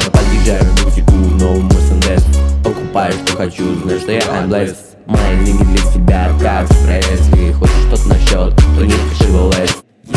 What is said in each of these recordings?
подъезжаю к бутику в новом Мерседес. Покупаю, что хочу, знаешь, что я I'm blessed. Мои деньги для тебя как экспресс. И хочешь что-то на счет, то не пиши в ЛС.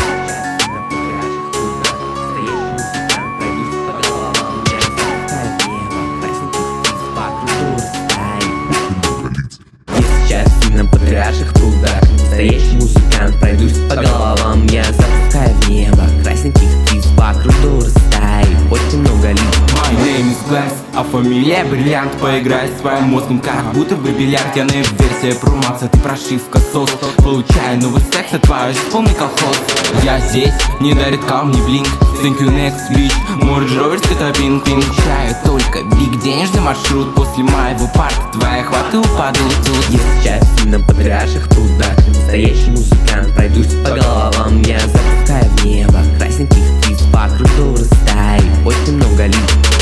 На патриарших трудах настоящий музыкант, пройдусь по головам. Я запускаю в небо красненьких птиц, вокруг стаи, очень много лиц. My name is Glass, а фамилия бриллиант. Поиграй с своим мозгом, как будто бы бильярд. Я на версия про Макса, ты прошивка сос. Получаю новый секс, а твой полный колхоз. Я здесь, не дарит кам, не блинк. Thank you next bitch, может Ровер это пинг. Получаю только биг денежный маршрут. После моего парта твои хваты упадут тут. Я сейчас на патриарших трудах настоящий музыкант, пройдусь по головам. Я запускаю в небо красненьких птиц, вокруг стаи, очень много лиц.